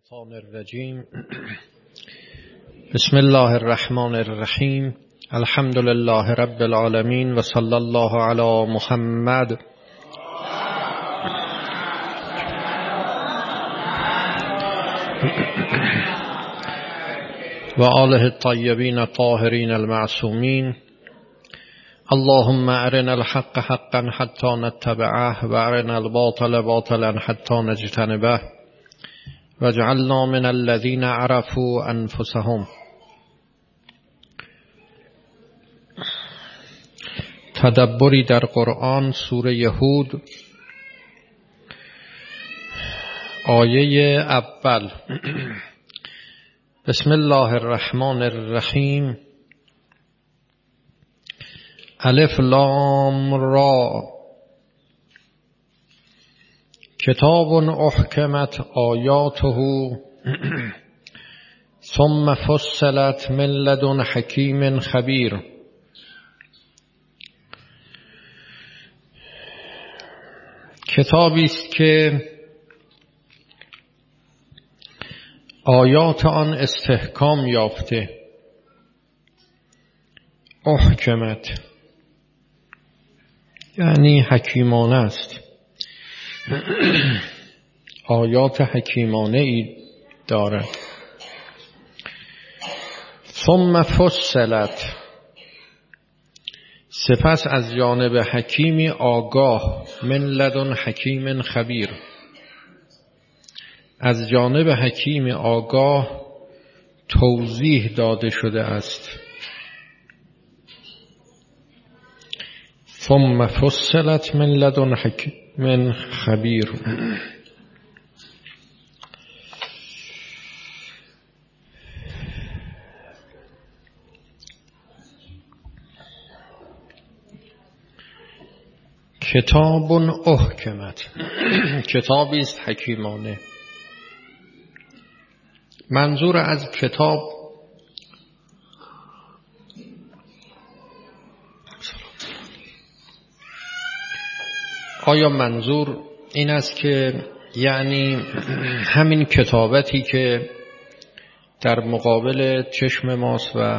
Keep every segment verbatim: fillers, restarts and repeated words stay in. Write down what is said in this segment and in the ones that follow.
الشیطان الرجیم. بسم الله الرحمن الرحیم. الحمد لله رب العالمین و صلی الله علی محمد و آله الطیبین الطاهرین المعصومین. اللهم ارنا الحق حقا حتی نتبعه و ارنا الباطل باطلا حتی نجتنبه واجعلنا من الذين عرفوا انفسهم. تدبری در قرآن، سوره هود، آیه اول. بسم الله الرحمن الرحیم. الف لام را کتاب احکمت آیاته ثم فصلت من لدن حکیم خبیر. کتابی است که آیات آن استحکام یافته. احکمت یعنی حکیمانه است، آیات حکیمانه ای دارد. ثم فصلت، سپس از جانب حکیمی آگاه، من لدن حکیم خبیر، از جانب حکیم آگاه توضیح داده شده است. ثم فصلت من لدن حکیم خبیر. کتاب احکمت، کتابی است حکیمانه. منظور از کتاب آیا منظور این است که یعنی همین کتابتی که در مقابل چشم ماست و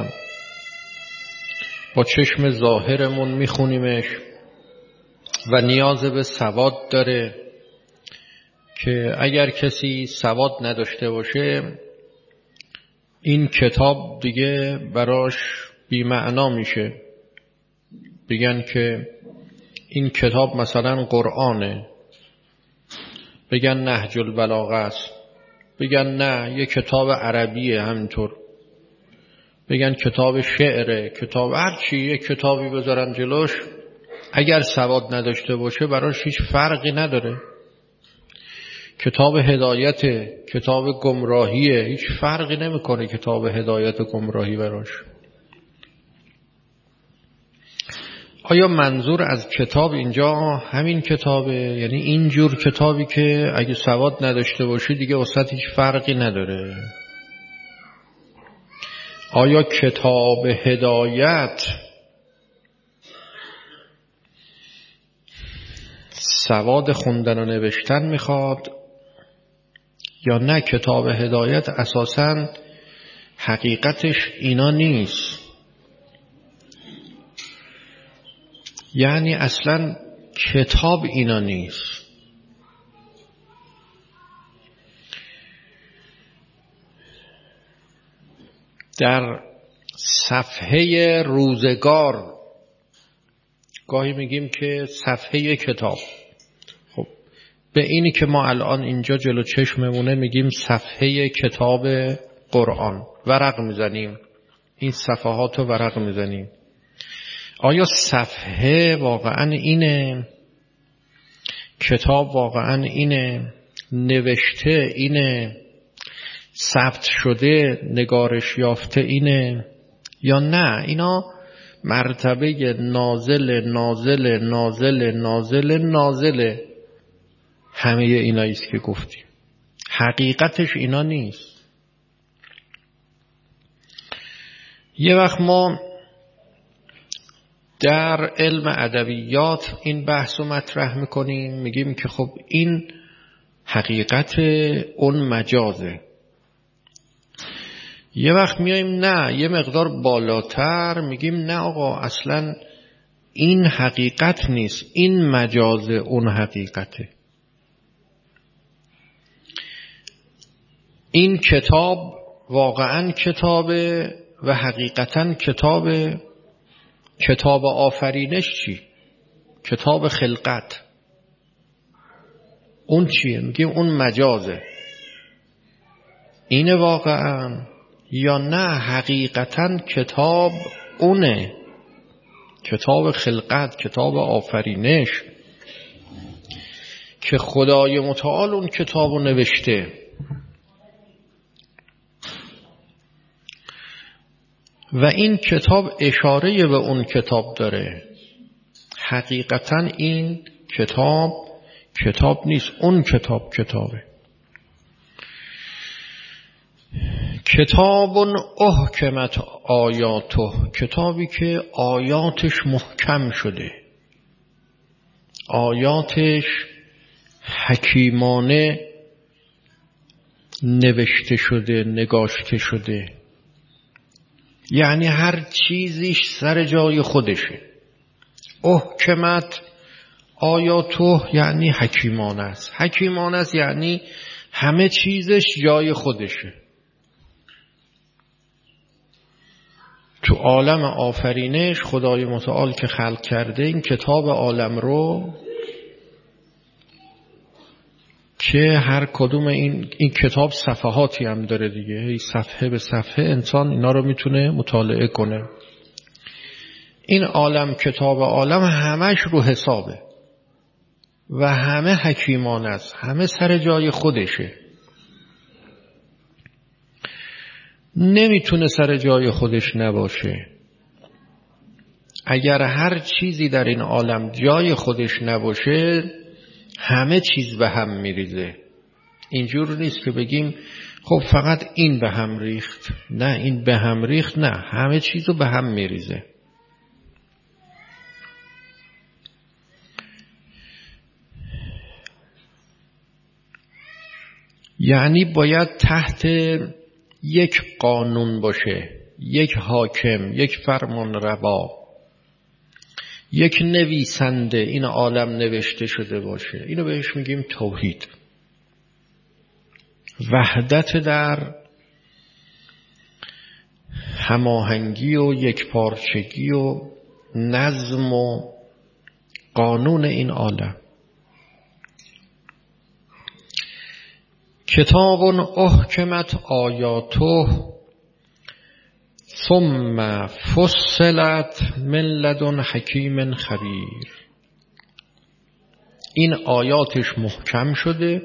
با چشم ظاهرمون میخونیمش و نیاز به سواد داره، که اگر کسی سواد نداشته باشه این کتاب دیگه براش بی‌معنا میشه؟ بگن که این کتاب مثلا قرآنه، بگن نهج البلاغه است، بگن نه یه کتاب عربیه، همینطور بگن کتاب شعره، کتاب هرچی، یه کتابی بذارن جلوش، اگر سواد نداشته باشه براش هیچ فرقی نداره. کتاب هدایت، کتاب گمراهیه، هیچ فرقی نمیکنه کتاب هدایت و گمراهی براش. آیا منظور از کتاب اینجا همین کتابه؟ یعنی اینجور کتابی که اگه سواد نداشته باشی دیگه واسط هیچ فرقی نداره؟ آیا کتاب هدایت سواد خوندن و نوشتن میخواد یا نه؟ کتاب هدایت اساساً حقیقتش اینا نیست، یعنی اصلا کتاب اینا نیست. در صفحه روزگار گاهی میگیم که صفحه کتاب، خب به اینی که ما الان اینجا جلو چشممونه میگیم صفحه کتاب قرآن، ورق میزنیم، این صفحات رو ورق میزنیم. آیا صفحه واقعا اینه؟ کتاب واقعا اینه؟ نوشته اینه؟ ثبت شده، نگارش یافته اینه یا نه؟ اینا مرتبه نازل نازل نازل نازل نازل همه ایناییست که گفتیم، حقیقتش اینا نیست. یه وقت ما در علم ادبیات این بحث رو مطرح میکنیم، میگیم که خب این حقیقت اون مجازه، یه وقت میایم نه یه مقدار بالاتر میگیم نه آقا اصلا این حقیقت نیست، این مجاز اون حقیقته. این کتاب واقعا کتابه و حقیقتا کتابه. کتاب آفرینش چی؟ کتاب خلقت اون چیه؟ میگیم اون مجازه. اینه واقعا یا نه حقیقتا کتاب اونه، کتاب خلقت، کتاب آفرینش که خدای متعال اون کتابو نوشته. و این کتاب اشاره به اون کتاب داره. حقیقتا این کتاب کتاب نیست، اون کتاب کتابه. کتاب احکمت آیاته، کتابی که آیاتش محکم شده، آیاتش حکیمانه نوشته شده، نگاشته شده. یعنی هر چیزیش سر جای خودشه. احکمت آیاته یعنی حکیمانه است. حکیمانه است یعنی همه چیزش جای خودشه. تو عالم آفرینش خدای متعال که خلق کرده این کتاب عالم رو که هر کدوم این این کتاب صفحاتی هم داره دیگه، هی صفحه به صفحه انسان اینا رو میتونه مطالعه کنه. این عالم کتاب عالم همش رو حسابه و همه حکیمانه است، همه سر جای خودشه. نمیتونه سر جای خودش نباشه. اگر هر چیزی در این عالم جای خودش نباشه همه چیز به هم میریزه. اینجور نیست که بگیم خب فقط این به هم ریخت، نه این به هم ریخت، نه همه چیزو به هم میریزه. یعنی باید تحت یک قانون باشه، یک حاکم، یک فرمان روا، یک نویسنده این عالم نوشته شده باشه. اینو بهش میگیم توحید. وحدت در هماهنگی و یکپارچگی و نظم و قانون این عالم. کتاب احکمت آیاته ثم فصلت من لدن حکیم خبیر. این آیاتش محکم شده،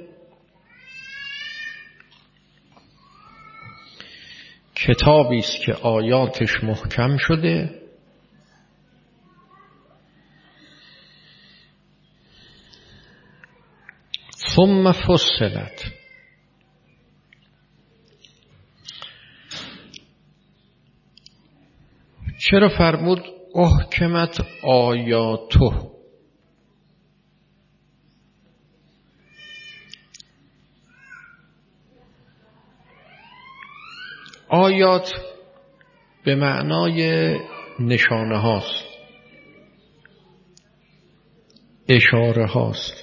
کتابی است که آیاتش محکم شده، ثم فصلت. چرا فرمود احکمت آیاته؟ آیات به معنای نشانه هاست، اشاره هاست.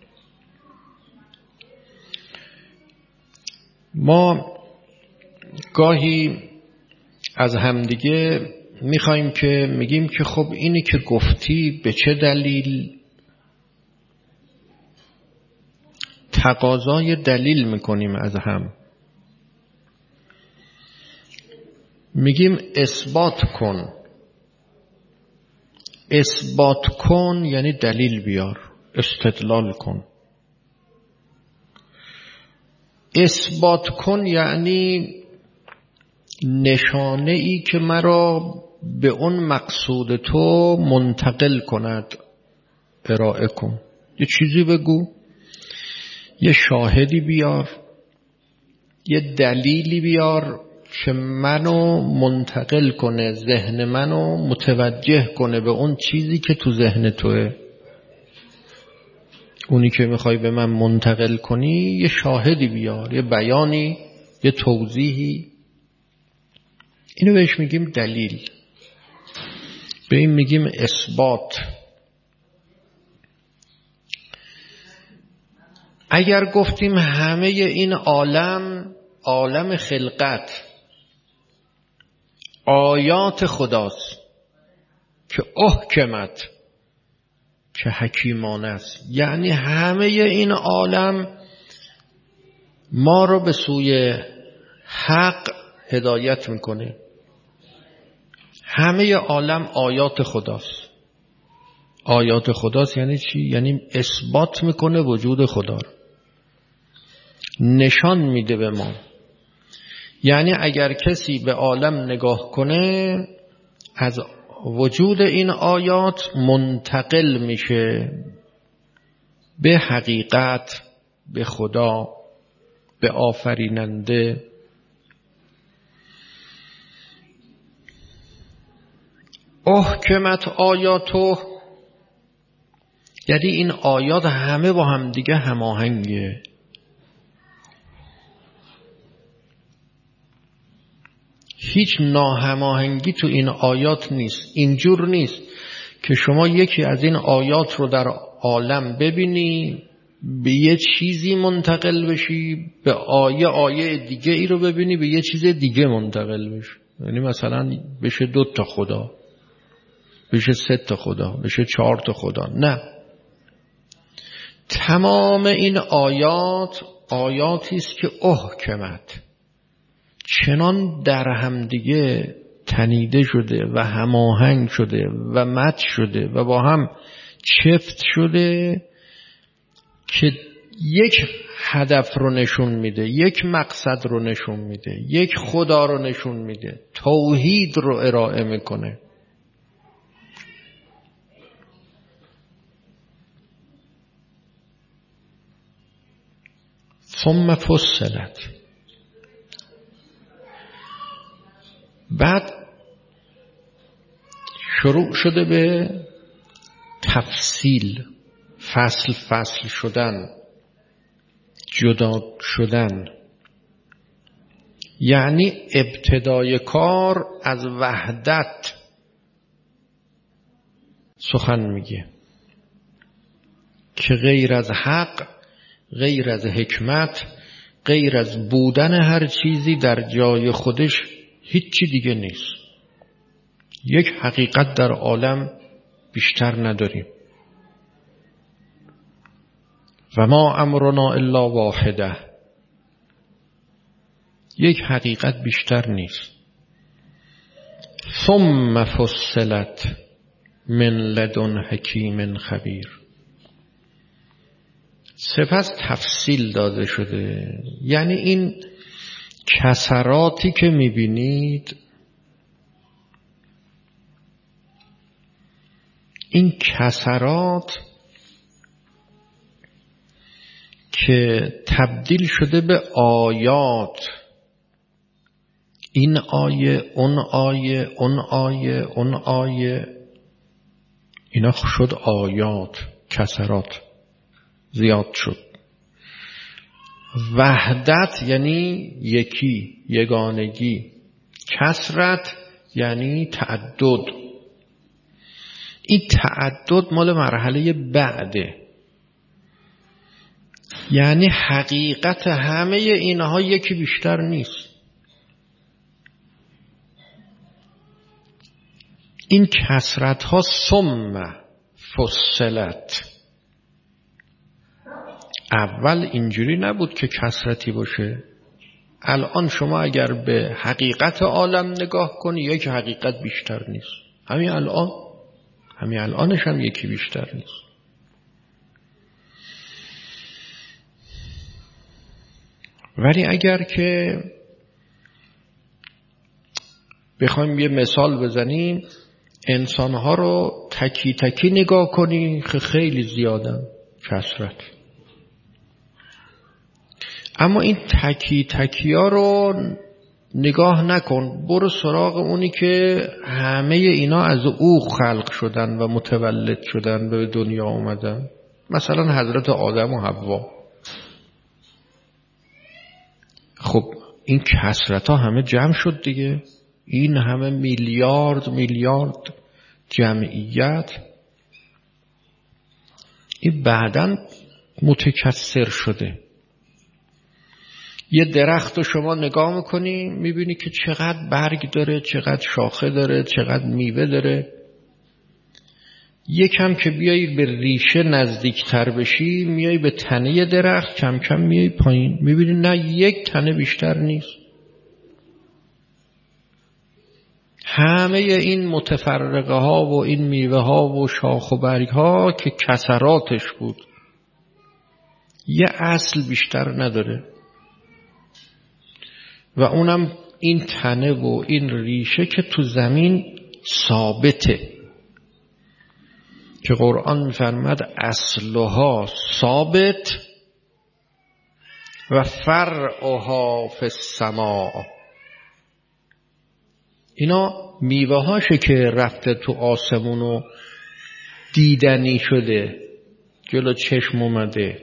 ما گاهی از همدیگه میخوایم که میگیم که خب اینی که گفتی به چه دلیل؟ تقاضای دلیل میکنیم از هم، میگیم اثبات کن. اثبات کن یعنی دلیل بیار، استدلال کن. اثبات کن یعنی نشانه ای که مرا به اون مقصود تو منتقل کند ارائه کن. یه چیزی بگو، یه شاهدی بیار، یه دلیلی بیار که منو منتقل کنه، ذهن منو متوجه کنه به اون چیزی که تو ذهن توه. اونی که میخوای به من منتقل کنی یه شاهدی بیار، یه بیانی، یه توضیحی. اینو بهش میگیم دلیل، به این میگیم اثبات. اگر گفتیم همه این عالم، عالم خلقت آیات خداست که احکمت، که حکیمانه است، یعنی همه این عالم ما رو به سوی حق هدایت میکنه. همه عالم آیات خداست. آیات خداست یعنی چی؟ یعنی اثبات میکنه وجود خدا رو، نشان میده به ما. یعنی اگر کسی به عالم نگاه کنه، از وجود این آیات منتقل میشه به حقیقت، به خدا، به آفریننده. احکمت آیاتو، یعنی این آیات همه با هم دیگه هماهنگه. هیچ ناهماهنگی تو این آیات نیست. اینجور نیست که شما یکی از این آیات رو در عالم ببینی، به یه چیزی منتقل بشی، به آیه آیه دیگه ای رو ببینی، به یه چیز دیگه منتقل بشی. یعنی مثلا بشه دو تا خدا، بشه سه تا خدا، بشه چهار تا خدا. نه، تمام این آیات آیاتی است که احکمت، چنان در هم دیگه تنیده شده و هماهنگ شده و مت شده و با هم چفت شده که یک هدف رو نشون میده، یک مقصد رو نشون میده، یک خدا رو نشون میده، توحید رو ارائه میکنه. ثم فصلت، بعد شروع شده به تفصیل، فصل فصل شدن، جدا شدن. یعنی ابتدای کار از وحدت سخن میگه که غیر از حق، غیر از حکمت، غیر از بودن هر چیزی در جای خودش هیچی دیگه نیست. یک حقیقت در عالم بیشتر نداریم. و ما امرنا الا واحده، یک حقیقت بیشتر نیست. ثم فصلت من لدن حکیم خبیر، سپس تفصیل داده شده. یعنی این کسراتی که میبینید، این کسرات که تبدیل شده به آیات، این آیه، اون آیه، اون آیه، اون آیه، اینا شد آیات. کسرات زیاد شد. وحدت یعنی یکی، یگانگی. کسرت یعنی تعدد. این تعدد مال مرحله بعده. یعنی حقیقت همه اینها یکی بیشتر نیست. این کسرت ها ثم فصلت. اول اینجوری نبود که کسرتی باشه. الان شما اگر به حقیقت عالم نگاه کنی، یک حقیقت بیشتر نیست. همین الان، همین الانش هم یکی بیشتر نیست. ولی اگر که بخوایم یه مثال بزنیم، انسانها رو تکی تکی نگاه کنی، خیلی زیادن کسرت. اما این تکی تکی ها رو نگاه نکن، برو سراغ اونی که همه اینا از او خلق شدن و متولد شدن و به دنیا اومدن. مثلا حضرت آدم و حوا. خب این کسرت ها همه جمع شد دیگه. این همه میلیارد میلیارد جمعیت، این بعداً متکثر شده. یه درخت رو شما نگاه میکنی میبینی که چقدر برگ داره، چقدر شاخه داره، چقدر میوه داره. یکم که بیایی به ریشه نزدیکتر بشی، میایی به تنه درخت، کم کم میایی پایین، میبینی نه یک تنه بیشتر نیست. همه این متفرقه ها و این میوه ها و شاخ و برگ ها که کسراتش بود، یه اصل بیشتر نداره و اونم این تنه و این ریشه که تو زمین ثابته، که قرآن میفرماد اصلها ثابت و فرعها فی السماء. اینا میوه هاشه که رفته تو آسمون و دیدنی شده، جلو چشم اومده.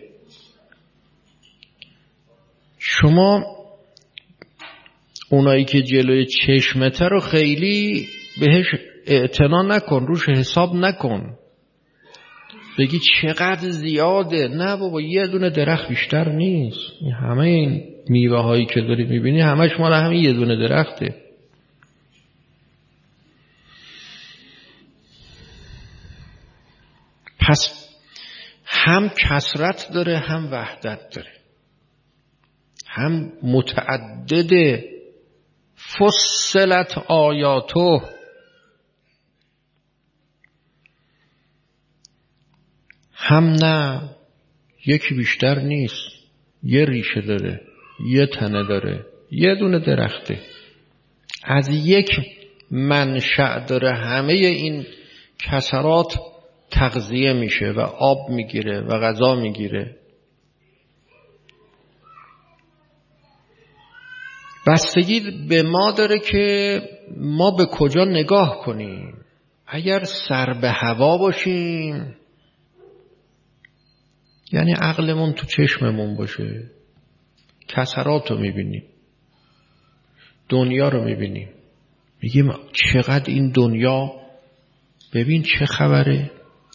شما اونایی که جلوی چشمته رو خیلی بهش اعتنا نکن، روش حساب نکن، بگی چقدر زیاده. نه بابا، یه دونه درخت بیشتر نیست. همه این میوه هایی که داری میبینی همش مال همین یه دونه درخته. پس هم کثرت داره، هم وحدت داره، هم متعدد. فصلت آیاته، هم نه یکی بیشتر نیست، یه ریشه داره، یه تنه داره، یه دونه درخته، از یک منشأ داره همه این کثرات تغذیه میشه و آب میگیره و غذا میگیره. بستگی به ما داره که ما به کجا نگاه کنیم. اگر سر به هوا باشیم، یعنی عقلمون تو چشممون باشه، کثرات رو میبینیم، دنیا رو میبینیم، میگیم چقدر این دنیا، ببین چه خبره،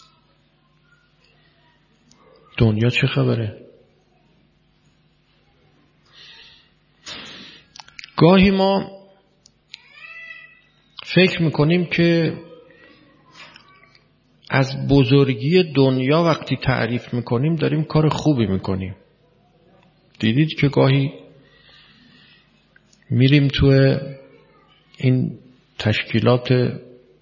دنیا چه خبره. گاهی ما فکر میکنیم که از بزرگی دنیا وقتی تعریف میکنیم داریم کار خوبی میکنیم. دیدید که گاهی میریم تو این تشکیلات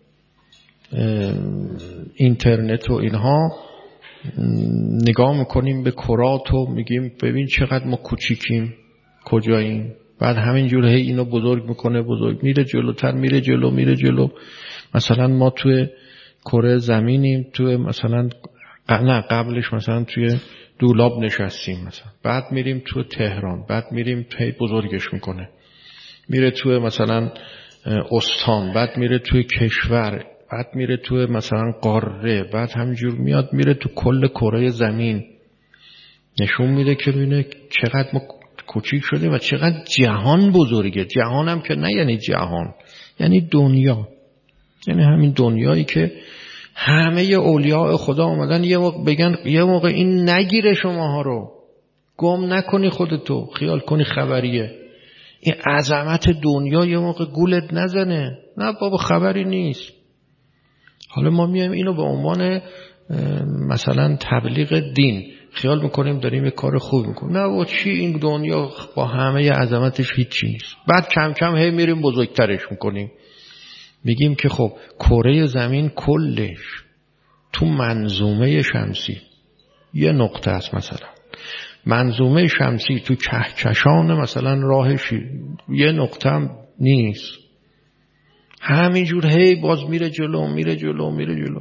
اینترنت و اینها، نگاه میکنیم به کرات و میگیم ببین چقدر ما کوچیکیم، کجاییم. بعد همینجور هی اینو بزرگ میکنه، بزرگ میره جلوتر، میره جلو میره جلو. مثلا ما توی کره زمینیم، توی مثلا نه قبلش مثلا توی دولاب نشستیم مثلا، بعد میریم توی تهران، بعد میریم هی بزرگش میکنه، میره توی مثلا استان، بعد میره توی کشور، بعد میره توی مثلا قاره، بعد همینجور میاد میره تو کل کره زمین. نشون میده که ببینه چقدر ما کوچیک شده و چقدر جهان بزرگه. جهان هم که نه یعنی جهان، یعنی دنیا، یعنی همین دنیایی که همه اولیاء خدا اومدن یه موقع بگن یه موقع این نگیره شماها رو، گم نکنی خودتو، خیال کنی خبریه. این عظمت دنیا یه موقع گولت نزنه. نه بابا، خبری نیست. حالا ما میایم اینو به عنوان مثلا تبلیغ دین خیال میکنیم داریم یه کار خوب میکنیم. نه و چی، این دنیا با همه عظمتش هیچی نیست. بعد کم کم هی میریم بزرگترش میکنیم، میگیم که خب کره زمین کلش تو منظومه شمسی یه نقطه است، مثلا منظومه شمسی تو کهکشان مثلا راهش یه نقطه هم نیست. همینجور هی باز میره جلو میره جلو میره جلو.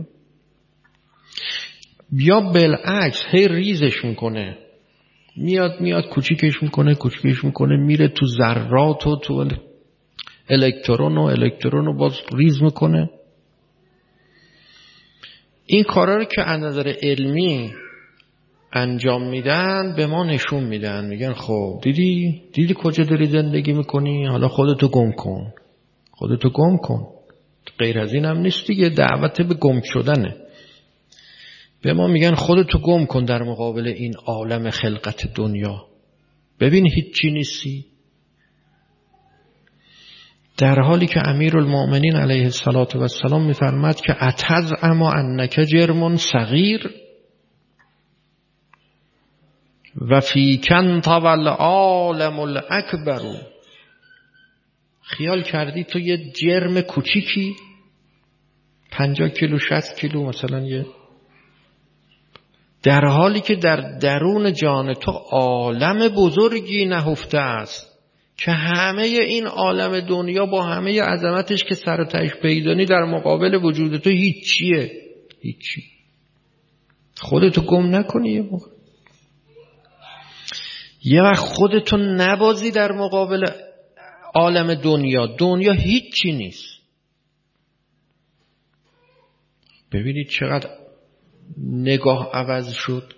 یا بالعکس هی ریزش میکنه، میاد میاد کوچیکش میکنه کوچیکش میکنه، میره تو ذرات و تو الکترون و الکترون رو باز ریز میکنه. این کارا رو که از نظر علمی انجام میدن به ما نشون میدن، میگن خب دیدی دیدی کجا داری زندگی میکنی، حالا خودتو گم کن، خودتو گم کن. غیر از این هم نیست دیگه، دعوت به گم شدنه. به ما میگن خودتو گم کن در مقابل این عالم خلقت دنیا، ببین هیچی نیستی. در حالی که امیرالمؤمنین علیه السلام میفرماد که اتزعم انک جرم صغیر و فیکن طوى العالم الاکبر. خیال کردی تو یه جرم کوچیکی پنجاه کیلو شصت کیلو مثلا، یه در حالی که در درون جان تو عالم بزرگی نهفته است که همه این عالم دنیا با همه عظمتش که سر و تهش پیدانی در مقابل وجود تو هیچیه، هیچی. خودتو گم نکنی یه موقع، یه وقت خودتو نبازی در مقابل عالم دنیا. دنیا هیچی نیست. ببینید چقدر نگاه عوض شد.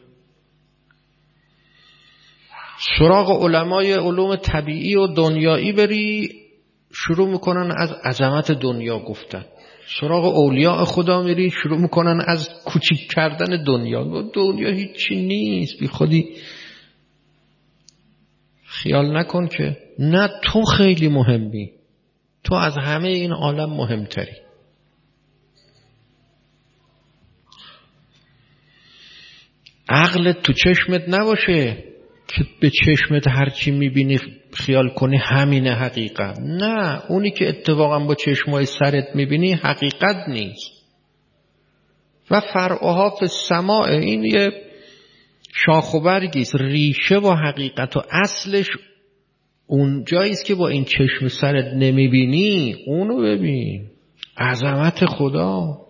سراغ علمای علوم طبیعی و دنیایی بری، شروع میکنن از عظمت دنیا گفتن. سراغ اولیاء خدا میری، شروع میکنن از کوچیک کردن دنیا. دنیا هیچی نیست، بی خودی خیال نکن که نه، تو خیلی مهمی، تو از همه این عالم مهمتری. عقلت تو چشمت نباشه که به چشمت هرچی میبینی خیال کنی همینه حقیقت. نه، اونی که اتفاقا با چشمای سرت میبینی حقیقت نیست. و فرعها فی السماء، این یه شاخ و برگیست. ریشه و حقیقت و اصلش اون جاییست که با این چشم سرت نمیبینی، اونو ببین. عظمت خدا.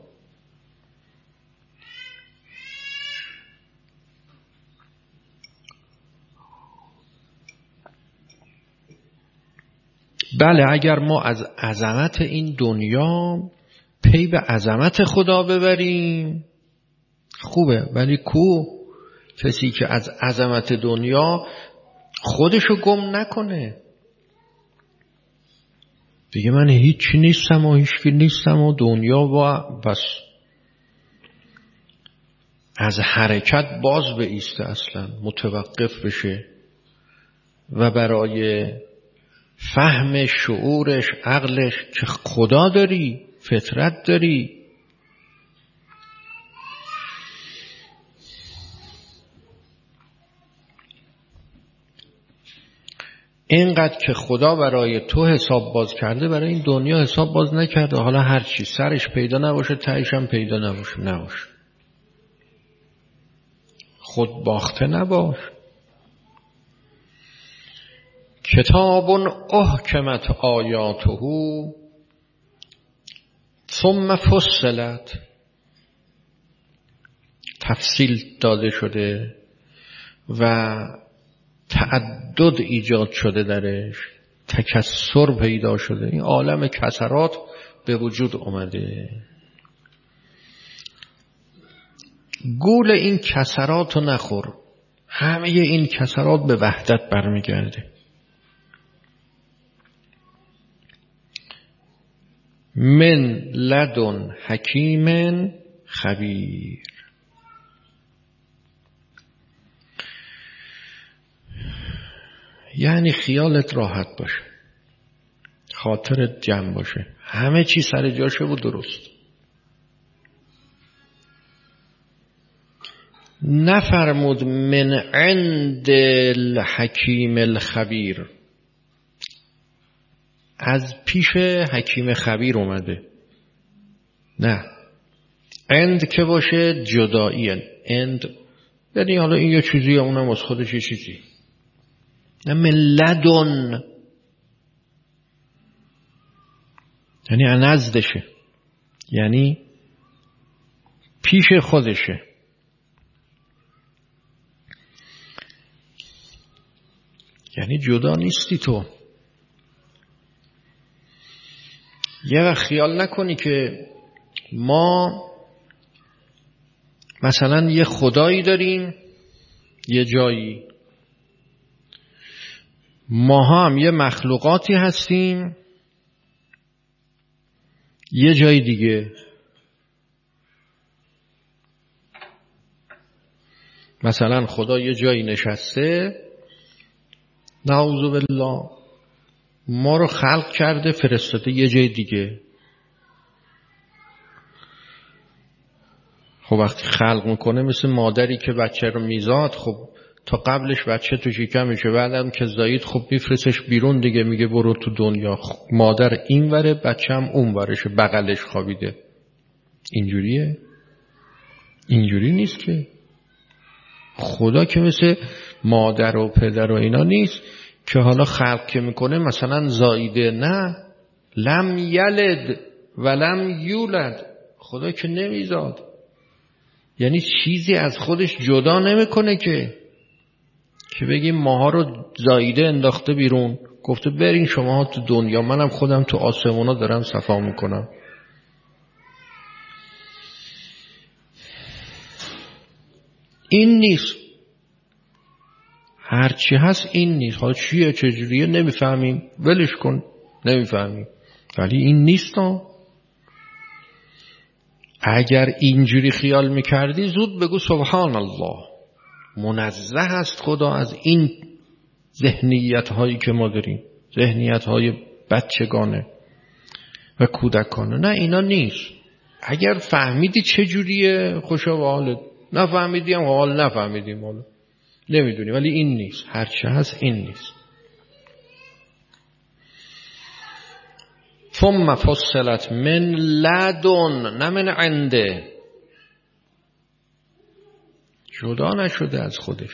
بله، اگر ما از عظمت این دنیا پی به عظمت خدا ببریم خوبه، ولی کو کسی که از عظمت دنیا خودشو گم نکنه، دیگه من هیچی نیستم و هیچکی نیستم و دنیا و بس، از حرکت باز به ایسته، اصلا متوقف بشه و برای فهم شعورش، عقلش که خدا داری، فطرت داری، اینقدر که خدا برای تو حساب باز کرده برای این دنیا حساب باز نکرده. حالا هر چی سرش پیدا نباشه تهش هم پیدا نباشه، نباشه. خود باخته نباش. کتاب احکمت آیاته ثم فصلت، تفصیل داده شده و تعدد ایجاد شده درش، تکثر پیدا شده، این عالم کثرات به وجود اومده. گول این کثرات رو نخور، همه این کثرات به وحدت برمیگرده. من لدن حکیم خبیر. یعنی خیالت راحت باشه، خاطرت جمع باشه، همه چی سر جاشه و درست. نفرمود من عند الحکیم الخبیر، از پیش حکیم خبیر اومده. نه، عند که باشه جداییه. عند یعنی حالا این یه چیزی، اونم از خودش یه چیزی. نه، من لدن یعنی نزدشه، یعنی پیش خودشه. یعنی جدا نیستی تو. یه وقت خیال نکنی که ما مثلا یه خدایی داریم یه جایی، ما هم یه مخلوقاتی هستیم یه جای دیگه مثلا خدا یه جایی نشسته، نعوذ بالله، ما رو خلق کرده فرستاده یه جای دیگه. خب وقتی خلق میکنه مثل مادری که بچه رو میزاد، خب تا قبلش بچه تو شکمشه، بعدم که زایید خب میفرستش بیرون دیگه، میگه برو تو دنیا. خب مادر این وره، بچه هم اون ورشه، بغلش خوابیده. اینجوریه؟ اینجوری نیست که. خدا که مثل مادر و پدر و اینا نیست که حالا خلق که میکنه مثلا زاییده، نه، لم یلد ولم یولد. خدا که نمیزاد، یعنی چیزی از خودش جدا نمیکنه که که بگیم ماها رو زاییده انداخته بیرون، گفته برین شما تو دنیا، منم خودم تو آسمونا دارم صفا میکنم. این نیست. هرچی هست این نیست. حالا چیه چجوریه نمیفهمیم، ولش کن، نمیفهمیم، ولی این نیست. اگر اینجوری خیال میکردی زود بگو سبحان الله، منزه است خدا از این ذهنیت هایی که ما داریم، ذهنیت های بچگانه و کودکانه. نه، اینا نیست. اگر فهمیدی چجوریه خوشا به حالت، نفهمیدی هم حال نفهمیدیم، حالا نمیدونی، ولی این نیست. هرچی هست این نیست. ثم فصلت من لدن، نه من عنده. جدا نشده از خودش.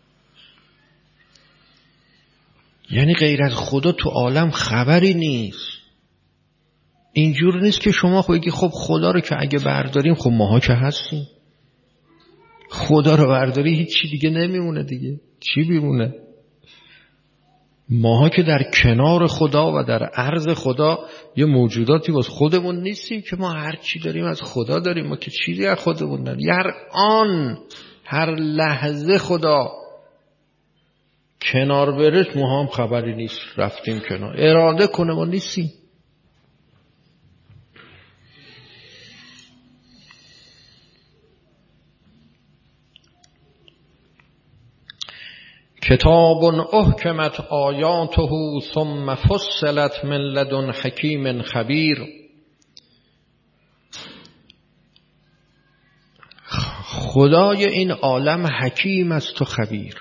یعنی غیر از خدا تو عالم خبری نیست. اینجور نیست که شما بگی خب خدا رو که اگه برداریم خب ماها که هستیم. خدا رو برداری هیچی دیگه نمیمونه دیگه. چی بیمونه؟ ماها که در کنار خدا و در عرض خدا یه موجوداتی باز خودمون نیستیم که ما هر چی داریم از خدا داریم. ما که چیزی از خودمون نداریم. هر آن هر لحظه خدا کنار بره ما هم خبری نیست، رفتیم کنار. اراده کنه ما نیستیم. کتاب احکمت آیاته ثم فصلت من لدن حکیم خبیر. خدای این عالم حکیم است و خبیر.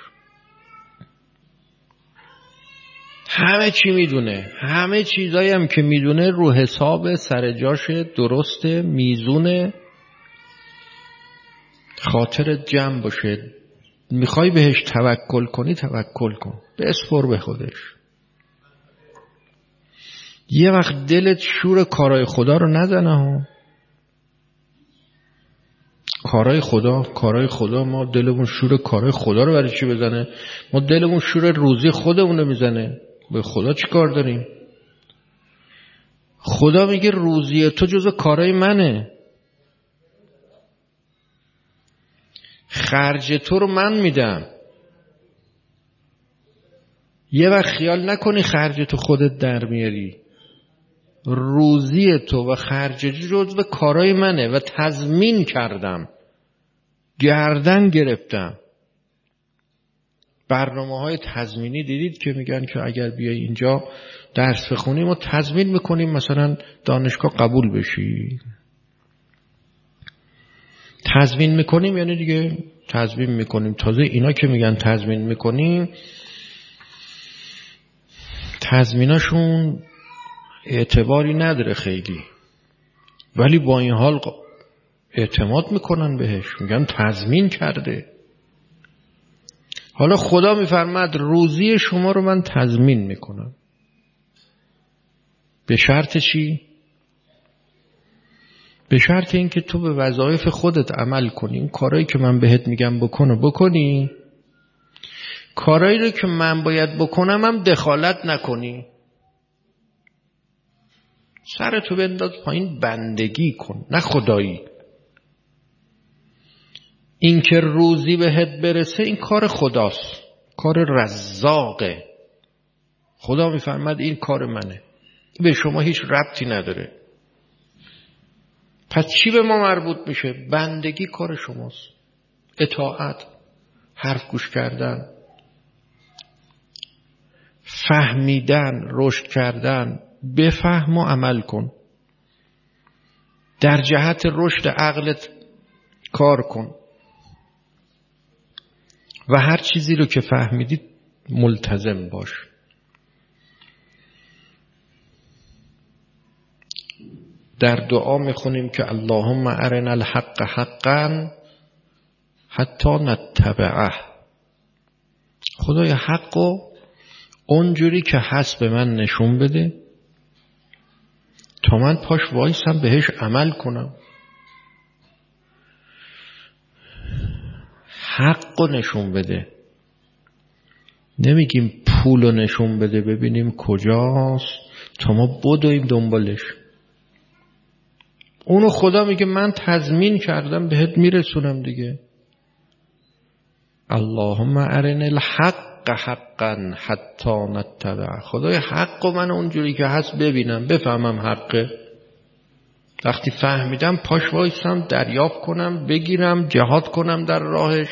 همه چی میدونه. همه چیزایی هم که میدونه رو حساب سر جاش درسته، میزونه، خاطرت جمع باشه. میخوای بهش توکل کنی توکل کن، بسپر به خودش. یه وقت دلت شور کارای خدا رو نزنه ها. کارای خدا کارای خدا ما دلمون شور کارای خدا رو برای چی بزنه؟ ما دلمون شور روزی خودمون رو میزنه. به خدا چی کار داریم؟ خدا میگه روزی تو جزو کارای منه، خرج تو رو من میدم. یه وقت خیال نکنی خرج تو خودت در میاری. روزی تو و خرج جزو کارای منه و تضمین کردم، گردن گرفتم. برنامه های تضمینی دیدید که میگن که اگر بیای اینجا درس بخونی ما تضمین میکنیم مثلا دانشگاه قبول بشی. تضمین میکنیم یعنی دیگه تضمین میکنیم. تازه اینا که میگن تضمین میکنیم، تضمیناشون اعتباری نداره خیلی، ولی با این حال اعتماد میکنن بهش، میگن تضمین کرده. حالا خدا میفرماد روزی شما رو من تضمین میکنم. به شرط چی؟ به شرط این که تو به وظایف خودت عمل کنی. اون کارهایی که من بهت میگم بکنه بکنی، کارهایی رو که من باید بکنم هم دخالت نکنی. سرتو بنداز پایین، بندگی کن، نه خدایی. این که روزی بهت برسه این کار خداست، کار رزاقه. خدا میفرماد این کار منه، به شما هیچ ربطی نداره. پس چی به ما مربوط میشه؟ بندگی کار شماست، اطاعت، حرف گوش کردن، فهمیدن، رشد کردن. بفهم و عمل کن، در جهت رشد عقلت کار کن و هر چیزی رو که فهمیدی ملتزم باش. در دعا میخونیم که اللهم ارنا الحق حقا حتی نتبعه. خدای حقو اونجوری که هست به من نشون بده تا من پاش وایسم بهش عمل کنم. حقو نشون بده، نمیگیم پولو نشون بده ببینیم کجاست تا ما بدویم دنبالش. اونو خدا میگه من تضمین کردم بهت میرسونم دیگه. اللهم ارنا الحق حقا حتی نتبع. خدای حق و من اونجوری که هست ببینم، بفهمم حقه. وقتی فهمیدم پاش وایسم دریافت کنم، بگیرم، جهاد کنم در راهش،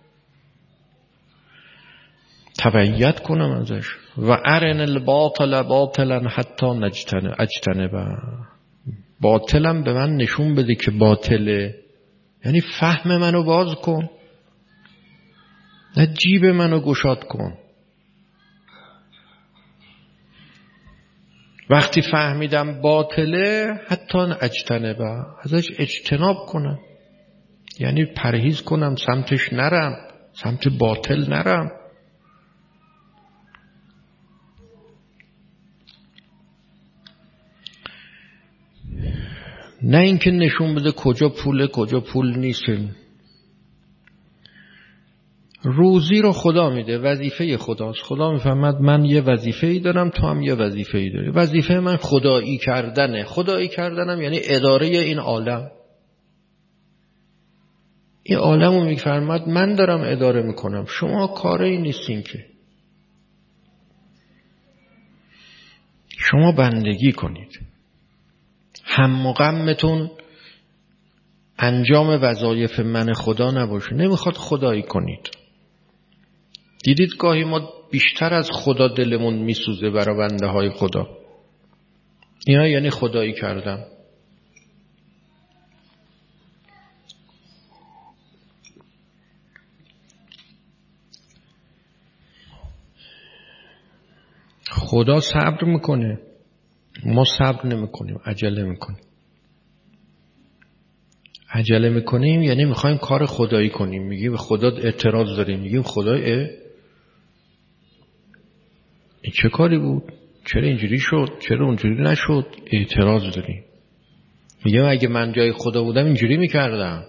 تبعیت کنم ازش. و ارنا الباطل باطلا حتی نجتنبه. باطلم به من نشون بده که باطله، یعنی فهم منو باز کن، نه جیب منو گشاد کن. وقتی فهمیدم باطله حتی اجتنبه، ازش اجتناب کنم، یعنی پرهیز کنم، سمتش نرم، سمت باطل نرم. نه اینکه نشون بده کجا پوله کجا پول نیست. روزی رو خدا میده، وظیفه خداست. خدا میفهمد من یه وظیفه‌ای دارم، تو هم یه وظیفه‌ای داری. وظیفه من خدایی کردنه. خدایی کردنم یعنی اداره این عالم. این عالم رو میفهمد من دارم اداره میکنم، شما کاری نیستین که. شما بندگی کنید، هم و غمتون انجام وظایف من خدا نباشه. نمیخواد خدایی کنید. دیدید گاهی ما بیشتر از خدا دلمون میسوزه برای بنده های خدا. اینا یعنی خدایی کردن. خدا صبر میکنه، ما صبر نمیکنیم، عجله میکنیم. عجله میکنیم یعنی میخوایم کار خدایی کنیم. میگیم خدا اعتراض داریم، میگیم خدای این چه کاری بود؟ چرا اینجوری شد؟ چرا اونجوری نشد؟ اعتراض داریم. میگم اگه من جای خدا بودم اینجوری میکردم.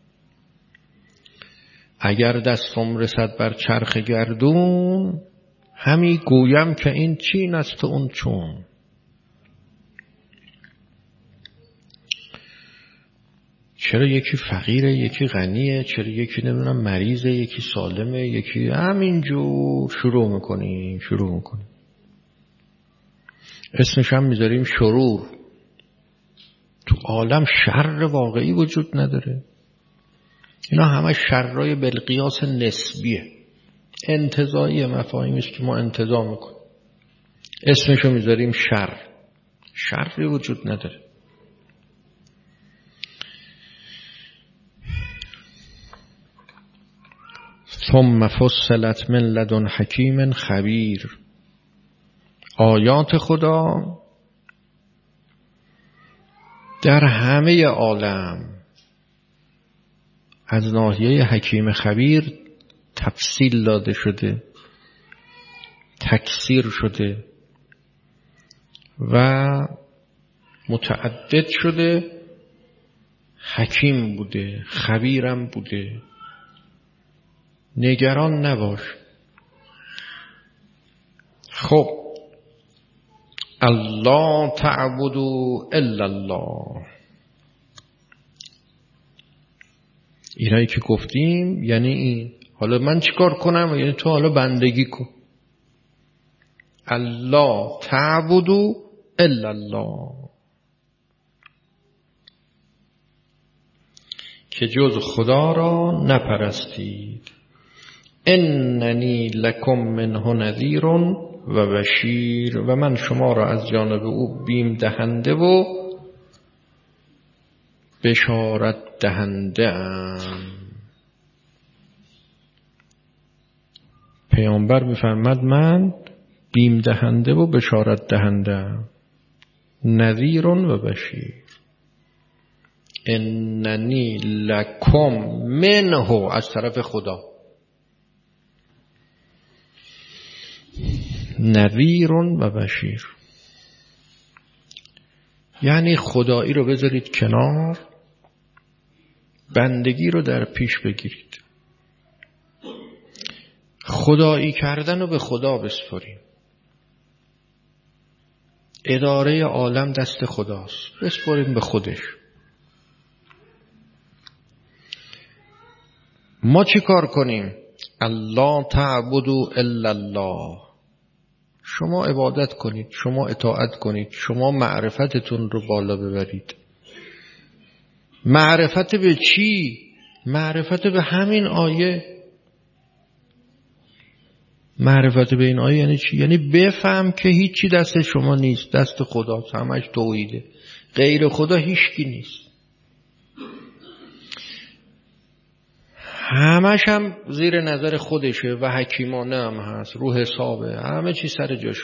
اگر دستم رسد بر چرخ گردون، همی گویم که این چین است و اون چون. چرا یکی فقیره، یکی غنیه، چرا یکی نمیدونم مریضه، یکی سالمه، یکی همینجور شروع میکنیم شروع میکنیم اسمش هم میذاریم شرور. تو عالم شر واقعی وجود نداره. اینا همه شرای بالقیاس نسبیه، انتزاعی مفاهیمی است که ما انتزاع میکنیم، اسمشو میذاریم شر. شری وجود نداره. ثم فصلت من لدن حکیم خبیر. آیات خدا در همه عالم از ناحیه حکیم خبیر تفصیل داده شده، تکثیر شده و متعدد شده. حکیم بوده، خبیرم بوده. نگران نباش. خب الله تعبدوا الا الله. اینایی که گفتیم یعنی این. حالا من چیکار کنم؟ یعنی تو حالا بندگی کن. الله تعبدوا الا الله. که جز خدا را نپرستید. اننی لکم منه نذیر و بشیر، و من شما را از جانب او بیم دهنده و بشارت دهنده ام. پیامبر میفرماد من بیم دهنده و بشارت دهنده ام. نذیر و بشیر. اننی لکم منه، از طرف خدا، نذیر و بشیر. یعنی خدایی رو بذارید کنار، بندگی رو در پیش بگیرید، خدایی کردن رو به خدا بسپاریم. اداره عالم دست خداست، بسپاریم به خودش. ما چی کار کنیم؟ الله تعبدوا الا الله. شما عبادت کنید، شما اطاعت کنید، شما معرفتتون رو بالا ببرید. معرفت به چی؟ معرفت به همین آیه. معرفت به این آیه یعنی چی؟ یعنی بفهم که هیچی دست شما نیست، دست خداست، همش توحیده، غیر خدا هیچکی نیست، همش هم زیر نظر خودشه و حکیمانه هم هست، رو حسابه، همه چی سر جاشه.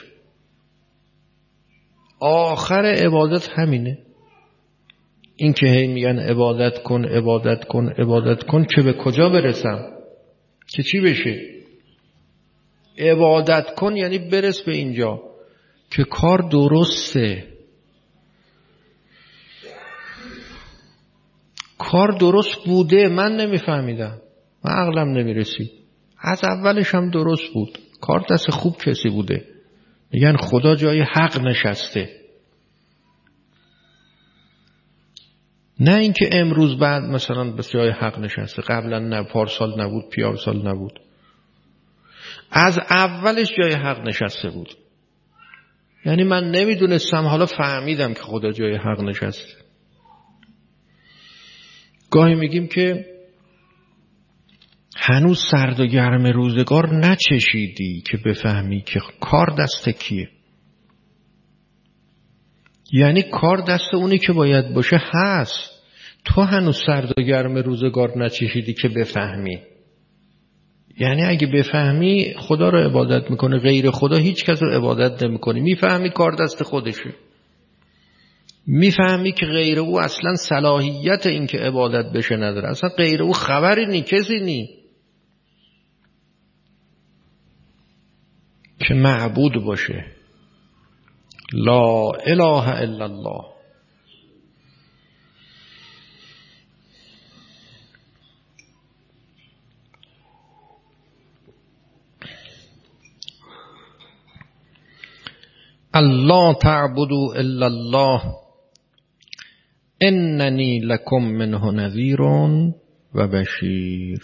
آخر عبادت همینه. این که هی میگن عبادت کن عبادت کن عبادت کن، که به کجا برسم؟ که چی بشه؟ عبادت کن یعنی برس به اینجا که کار درسته، کار درست بوده، من نمیفهمیدم، من عقلم نمیرسید، از اولش هم درست بود، کار دست خوب کسی بوده. میگن خدا جای حق نشسته، نه اینکه امروز بعد مثلا به جای حق نشسته، قبلا نه، پارسال نبود، پیارسال نبود، از اولش جای حق نشسته بود. یعنی من نمیدونستم، حالا فهمیدم که خدا جای حق نشسته. گاهی میگیم که هنوز سرد و گرم روزگار نچشیدی که بفهمی که کار دست کیه. یعنی کار دست اونی که باید باشه هست، تو هنوز سرد و گرم روزگار نچشیدی که بفهمی. یعنی اگه بفهمی خدا رو عبادت میکنه، غیر خدا هیچ کس رو عبادت نمیکنی، میفهمی کار دست خودشه، میفهمی که غیر او اصلا صلاحیت این که عبادت بشه نداره، اصلا غیر او خبری نی، کسی نی که معبود باشه. لا اله الا الله. الله تعبدوا الا الله اننی لکم منه نذیر و بشیر.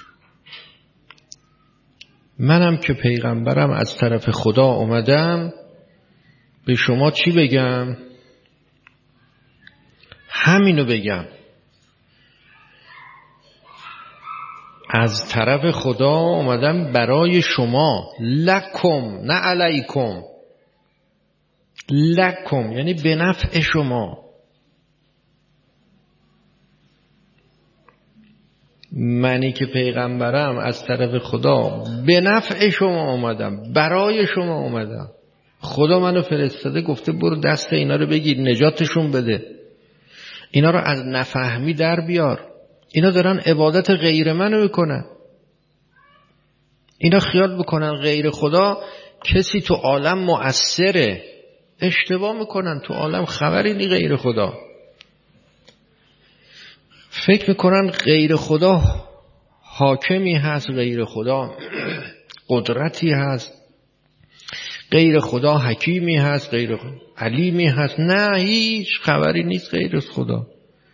منم که پیغمبرم از طرف خدا اومدم، به شما چی بگم؟ همینو بگم. از طرف خدا اومدم برای شما، لکم نه علیکم، لکم یعنی به نفع شما. منی که پیغمبرم از طرف خدا به نفع شما اومدم، برای شما اومدم. خدا منو فرستاده، گفته برو دست اینا رو بگیر، نجاتشون بده، اینا رو از نفهمی در بیار. اینا دارن عبادت غیر منو میکنن، اینا خیال بکنن غیر خدا کسی تو عالم مؤثره، اشتباه میکنن. تو عالم خبری نی غیر خدا. فکر میکنن غیر خدا حاکمی هست، غیر خدا قدرتی هست، غیر خدا حکیمی هست، غیر خدا علیمی هست. نه، هیچ خبری نیست غیر خدا.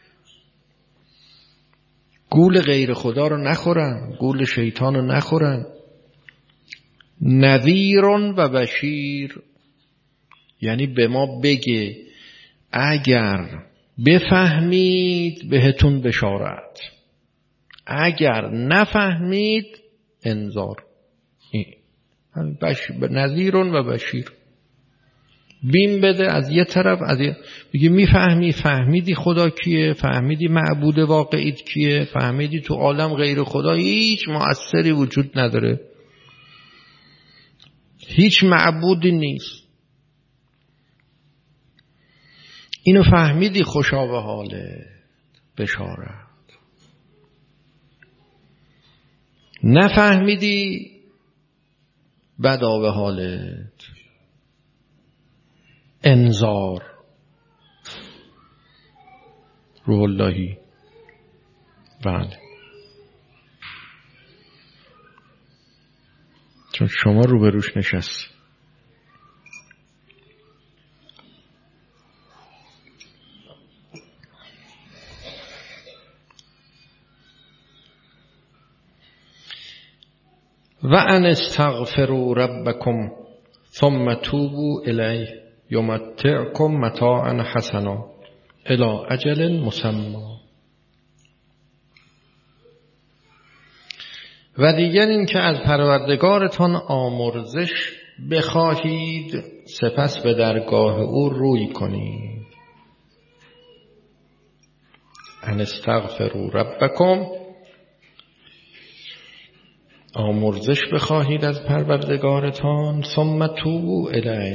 گول غیر خدا رو نخورن، گول شیطان رو نخورن. نذیر و بشیر یعنی به ما بگه اگر بفهمید بهتون بشارت. اگر نفهمید انذار. بش... نذیرون و بشیر، بیم بده از یه طرف، از یه بگی میفهمی، فهمیدی خدا کیه، فهمیدی معبود واقعیت کیه، فهمیدی تو عالم غیر خدا هیچ مؤثری وجود نداره، هیچ معبودی نیست، اینو فهمیدی، خوشا به حاله، بشارت. نفهمیدی بدا به حالت، انذار. روح اللهی. بله، چون شما روبروش نشست. و ان استغفروا ربکم ثم توبوا الیه یمتعکم متاعا حسنا الی اجل مسمی. و دیگر این که از پروردگارتان آمرزش بخواهید سپس به درگاه او روی کنید. ان استغفروا ربکم، آمرزش بخواهید از پروردگارتان، ثم توبوا الیه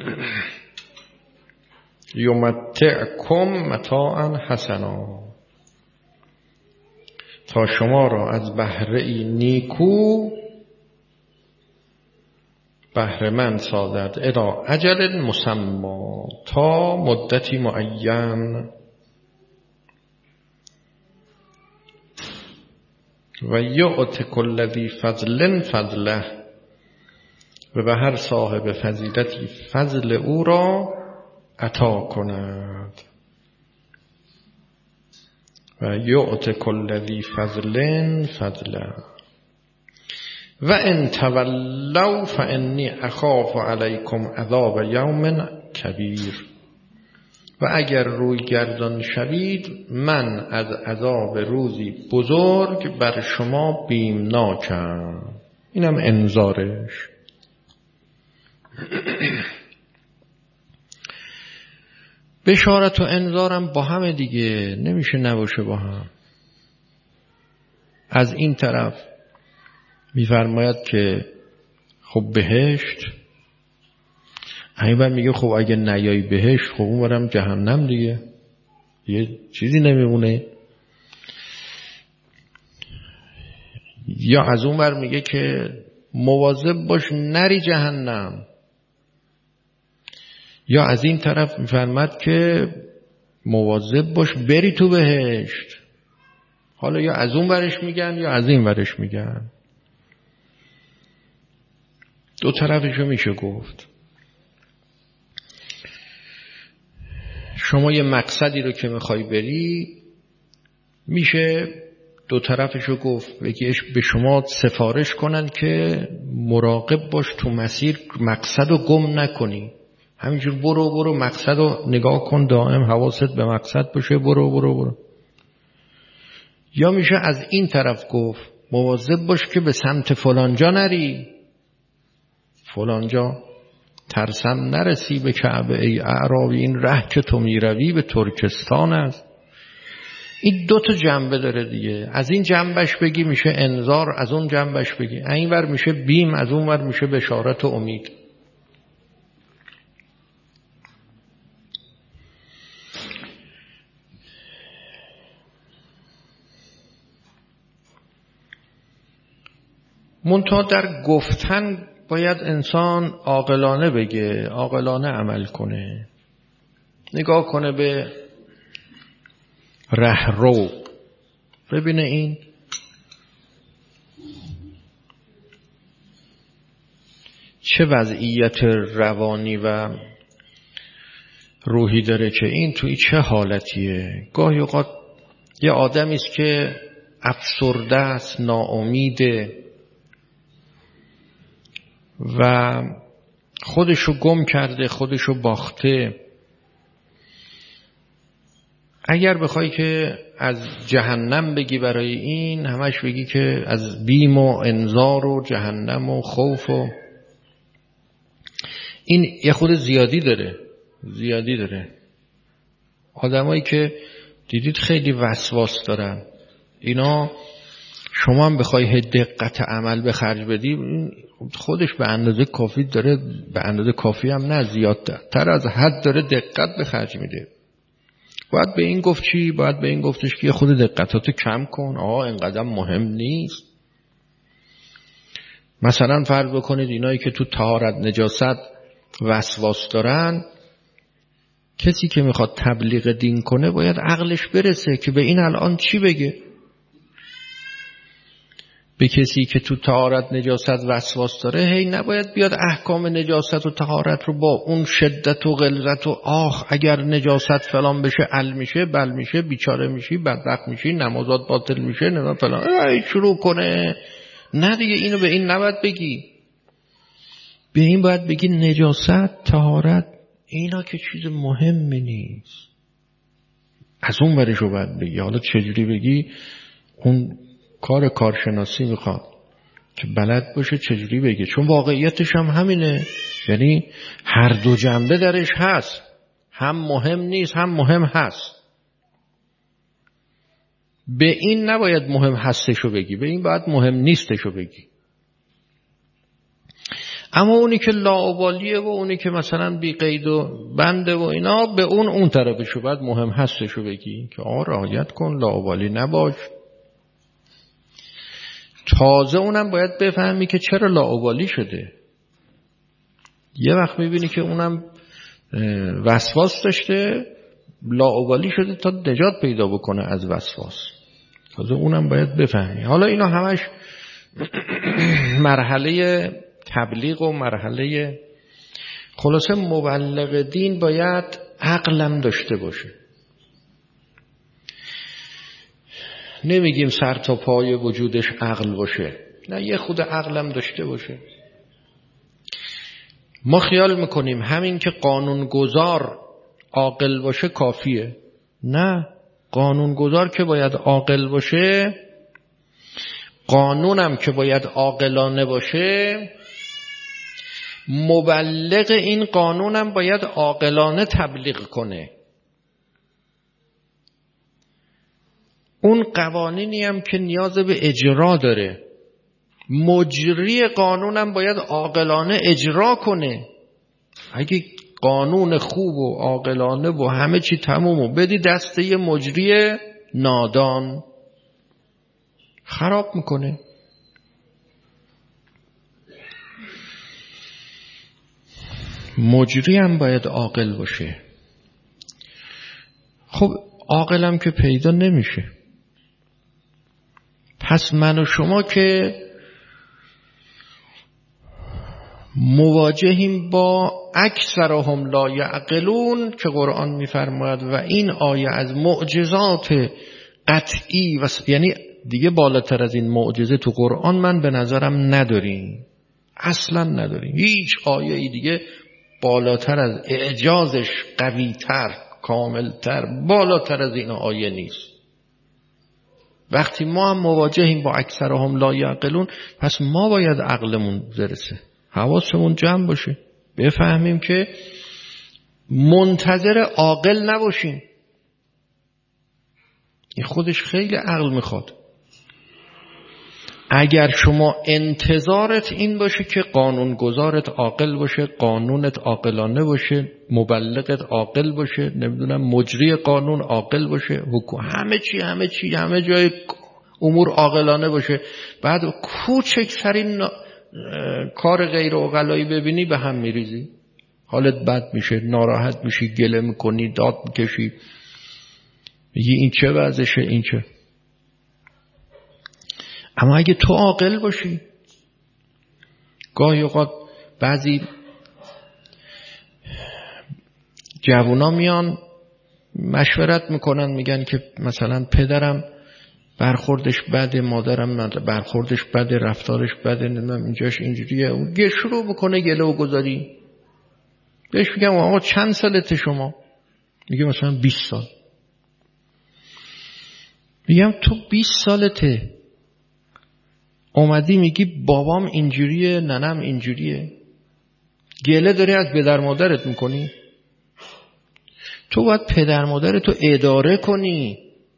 یمتعکم متاعا حسنا، تا شما را از بهره نیکو بهره مند سازد، الی اجل مسمی، تا مدتی معین. و یؤت کل ذی فضل فضله، و به هر صاحب فضیلتی فضل او را عطا کند. و یؤت کل ذی فضل فضله. و ان تولوا فانی اخاف علیکم عذاب یوم کبیر. و اگر روی گردان شوید من از عذاب روزی بزرگ بر شما بیمناکم. اینم انذارش. بشارت و انذارم با هم دیگه، نمیشه نباشه با هم. از این طرف میفرماید که خب بهشت، همین بر میگه خب اگه نیایی بهشت خب اون برم جهنم دیگه، یه چیزی نمیمونه. یا از اون بر میگه که مواظب باش نری جهنم. یا از این طرف میفرماد که مواظب باش بری تو بهشت. حالا یا از اون برش میگن یا از این برش میگن، دو طرفشو میشه گفت. شما یه مقصدی رو که میخوای بری میشه دو طرفشو گفت. بگیش به شما سفارش کنن که مراقب باش تو مسیر مقصد رو گم نکنی، همینجور برو برو مقصد رو نگاه کن، دائم حواست به مقصد باشه، برو برو برو. یا میشه از این طرف گفت مواظب باش که به سمت فلانجا نری، فلانجا ترسم نرسی به کعبه ای اعرابی، این ره که تو میروی به ترکستان است. این دو تا جنبه داره دیگه. از این جنبش بگی میشه انذار، از اون جنبش بگی این ور میشه بیم، از اون ور میشه بشارت و امید. منتها در گفتن باید انسان عاقلانه بگه، عاقلانه عمل کنه، نگاه کنه به رهرو، ببینه این چه وضعیت روانی و روحی داره که این توی چه حالتیه. گاهی اوقات یه آدمی است که افسرده است، ناامیده و خودشو گم کرده، خودشو باخته. اگر بخوای که از جهنم بگی برای این، همش بگی که از بیم و انذار و جهنم و خوف و این یه خود زیادی داره زیادی داره آدمایی که دیدید خیلی وسواس دارن، اینا شما هم بخوای دقت عمل به خرج بدی، خودش به اندازه کافی داره، به اندازه کافی هم نه، زیادتر از حد داره دقت به خرج میده. باید به این گفت چی؟ باید به این گفتش که خود دقتاتو کم کن، آقا اینقدر مهم نیست. مثلا فرض بکنید اینایی که تو طهارت نجاست وسواس دارن، کسی که میخواد تبلیغ دین کنه باید عقلش برسه که به این الان چی بگه. به کسی که تو طهارت نجاست وسواس داره هی نباید بیاد احکام نجاست و طهارت رو با اون شدت و غلظت و آخ اگر نجاست فلان بشه ال میشه بل میشه بیچاره میشی بدبخت میشی نمازات باطل میشه نه فلان شروع کنه. نه دیگه، اینو به این نباید بگی، به این باید بگی نجاست طهارت اینا که چیز مهمی نیست، از اون ورشو باید بگی. حالا چجوری بگی اون کار کارشناسی میخواد که بلد باشه چجوری بگه، چون واقعیتش هم همینه، یعنی هر دو جنبه درش هست، هم مهم نیست هم مهم هست. به این نباید مهم هستشو بگی، به این باید مهم نیستشو بگی. اما اونی که لاابالیه و اونی که مثلا بی قید و بنده و اینا، به اون اون طرفشو باید مهم هستشو بگی که آه رعایت کن، لاابالی نباش. تازه اونم باید بفهمی که چرا لاابالی شده. یه وقت میبینی که اونم وسواس داشته، لاابالی شده تا نجات پیدا بکنه از وسواس. تازه اونم باید بفهمی. حالا اینا همش مرحله تبلیغ و مرحله، خلاصه مبلغ دین باید عقلم داشته باشه. نمیگیم سر تا پای وجودش عقل باشه، نه، یه خود عقلم داشته باشه. ما خیال میکنیم همین که قانونگذار عاقل باشه کافیه. نه، قانونگذار که باید عاقل باشه، قانونم که باید عاقلانه باشه، مبلغ این قانونم باید عاقلانه تبلیغ کنه. اون قوانینی هم که نیاز به اجرا داره، مجری قانونم باید عاقلانه اجرا کنه. اگه قانون خوب و عاقلانه و همه چی تمومو بدی دست یه مجری نادان، خراب میکنه. مجری هم باید عاقل باشه. خب عاقلم که پیدا نمیشه، پس من و شما که مواجهیم با اکثرهم لا یعقلون که قرآن میفرماید و این آیه از معجزات قطعی و یعنی دیگه بالاتر از این معجزه تو قرآن من به نظرم نداریم، اصلا نداریم. هیچ آیه ای دیگه بالاتر از اعجازش قویتر کاملتر بالاتر از این آیه نیست. وقتی ما هم مواجهیم با اکثرهم لا یعقلون، پس ما باید عقلمون برسه، حواسمون جمع باشه، بفهمیم که منتظر عاقل نباشیم. این خودش خیلی عقل میخواد. اگر شما انتظارت این باشه که قانونگذارت عاقل باشه، قانونت عاقلانه باشه، مبلغت عاقل باشه، نمیدونم مجری قانون عاقل باشه، حکومت همه چی همه چی همه جای امور عاقلانه باشه، بعد کوچکترین کار غیر عاقلایی ببینی به هم میریزی، حالت بد میشه، ناراحت میشی، گله میکنی، داد میکشی، میگی این چه وضعشه این چه. اما اگه تو عاقل باشی، گاهی اوقات بعضی جوونا میان مشورت میکنن، میگن که مثلا پدرم برخوردش بده، مادرم برخوردش بده، رفتارش بده، نمیدونم اینجاش اینجوریه، اون گه شروع بکنه گله و گذاری. بهش میگم آقا چند سالته شما؟ میگه مثلا بیست سال. میگم تو بیست سالته اومدی میگی بابام اینجوریه ننم اینجوریه، گله داری از پدر مادرت میکنی؟ تو باید پدر مادرتو اداره کنی.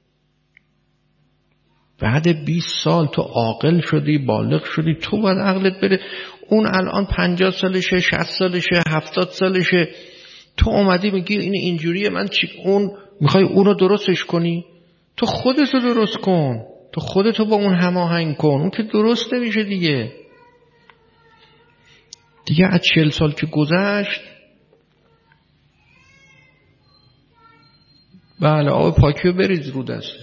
بعد بیست سال تو عاقل شدی، بالغ شدی، تو باید عقلت بره. اون الان پنجاه سالشه، شصت سالشه، هفتاد سالشه، تو اومدی میگی این اینجوریه، من چی؟ اون میخوای اونو درستش کنی؟ تو خودتو درست کن، تو خودتو با اون هماهنگ کن. اون که درست نمیشه دیگه. دیگه از چهل سال که گذشت، بله آب پاکیو بریز رو دست.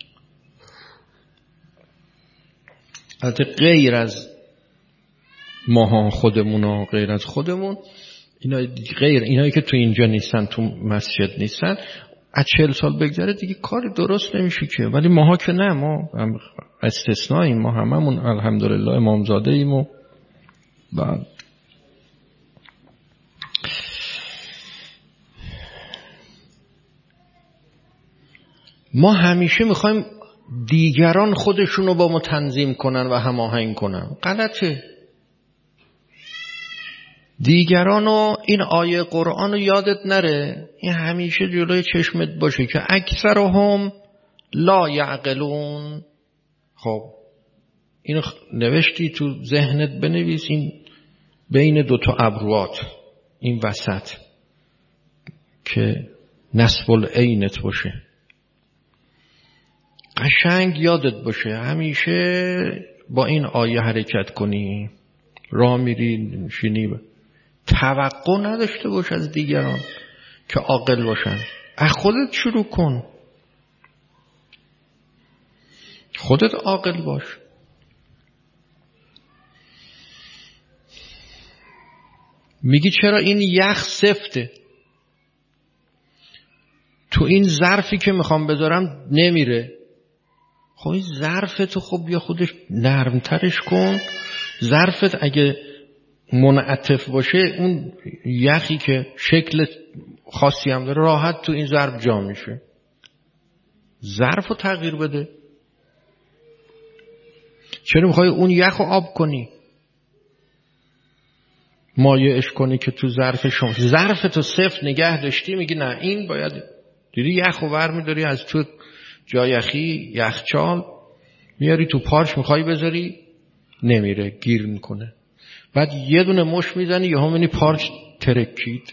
البته غیر از ماها خودمون و غیر از خودمون، اینا غیر اینایی که تو اینجا نیستن، تو مسجد نیستن، از چهل سال بگذره دیگه کاری درست نمیشه که. ولی ماها که نه، ما استثنائیم، ما هممون الحمدلله امامزاده ایم. و بعد ما همیشه میخوایم دیگران خودشونو با ما تنظیم کنن و هماهنگ کنن. غلطه. دیگرانو، این آیه قرآن رو یادت نره، این همیشه جلوی چشمت باشه که اکثرهم لا یعقلون. خب اینو نوشتی تو ذهنت، بنویس این بین دوتا ابروات، این وسط، که نصب العینت باشه، قشنگ یادت باشه، همیشه با این آیه حرکت کنی. راه میری نشینی، توقع نداشته باش از دیگران که عاقل باشن. از خودت شروع کن، خودت عاقل باش. میگی چرا این یخ سفته؟ تو این ظرفی که میخوام بذارم نمیره. خب این ظرفتو خب یا خودش نرمترش کن. ظرفت اگه منعطف باشه، اون یخی که شکل خاصی هم داره راحت تو این ظرف جا میشه. ظرفو تغییر بده. چرا میخوای اون یخو آب کنی، مایعش کنی که تو ظرف شما؟ ظرفتو صفر نگه داشتی، میگی نه این باید، دیدی یخو برمیداری از تو جایخی یخچال میاری تو پارچ، میخوای بذاری نمیره، گیر میکنه. بعد یه دونه مش میزنی، یه همینی پارچ ترکید.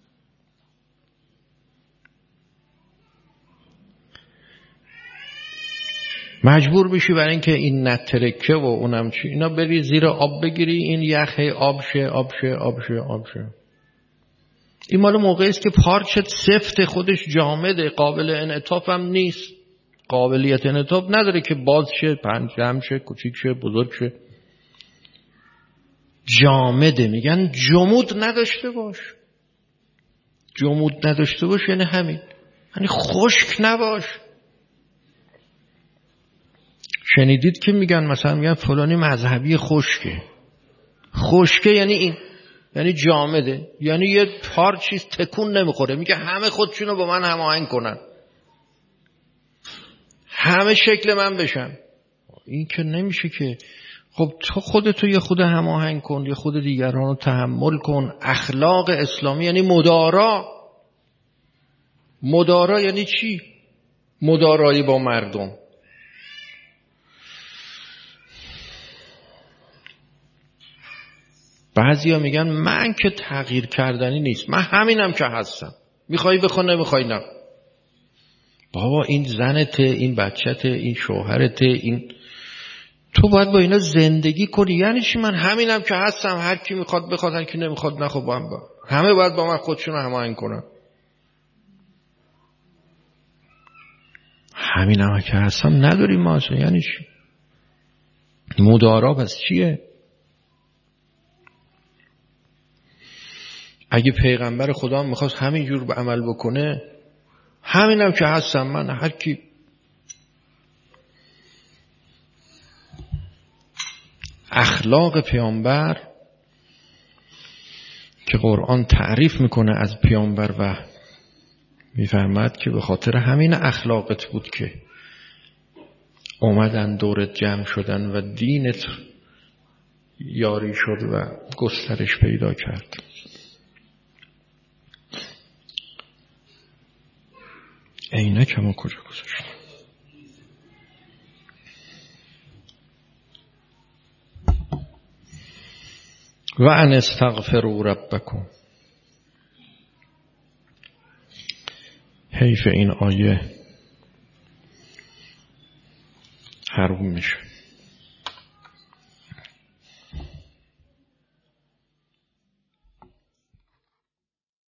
مجبور بشی برای اینکه این نترکه و اونم چی، اینا بری زیر آب بگیری، این یخ هی آب شه آب شه آب شه آب شه. این مال موقعی است که پارچت سفت، خودش جامده، قابل انعطاف هم نیست، قابلیت انعطاف نداره که باز شه، پنجم شه، کوچیک شه، بزرگ شه. جامده. میگن جمود نداشته باش. جمود نداشته باش یعنی همین، یعنی خشک نباش. شنیدید که میگن مثلا میگن فلانی مذهبی خشکه. خشکه یعنی این، یعنی جامده، یعنی یه پار چیز تکون نمیخوره. میگه همه خودشونو با من هماهنگ کنن، همه شکل من بشن. این که نمیشه که. خب تو خودتو یه خود هماهنگ کن، یه خود دیگران رو تحمل کن. اخلاق اسلامی یعنی مدارا. مدارا یعنی چی؟ مدارایی با مردم. بعضیا میگن من که تغییر کردنی نیست، من همینم که هستم، میخوای بخون نمیخوای نه. بابا این زنته، این بچته، این شوهرته، این تو باید با اینا زندگی کنی. یعنی چی من همینم که هستم، هر کی میخواد بخواد، هر کی نمیخواد نخواد، با هم با. همه باید با من خودشون هماهنگ کنن. همینم که هستم نداریم ما اصلا. یعنی چی؟ مدارا پس چیه؟ اگه پیغمبر خدا میخواست همینجور به عمل بکنه، همینم که هستم من، هر کی. اخلاق پیامبر که قرآن تعریف میکنه از پیامبر و میفهمد که به خاطر همین اخلاقت بود که اومدن دورت جمع شدن و دینت یاری شد و گسترش پیدا کرد. عینکمو کجا گذاشتم؟ و ان استغفروا ربکم. حیف این آیه حروم میشه.